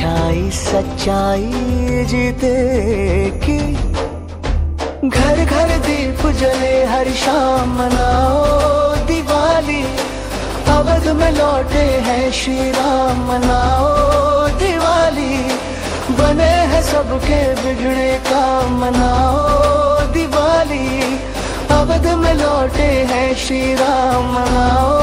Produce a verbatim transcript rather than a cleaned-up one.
अच्छाई सच्चाई जीते की। घर घर दीप जले हर शाम मनाओ दिवाली, अवध में लौटे हैं श्री राम मनाओ दिवाली। बने हैं सबके बिगड़े का मनाओ दिवाली, अवध में लौटे हैं श्री राम मनाओ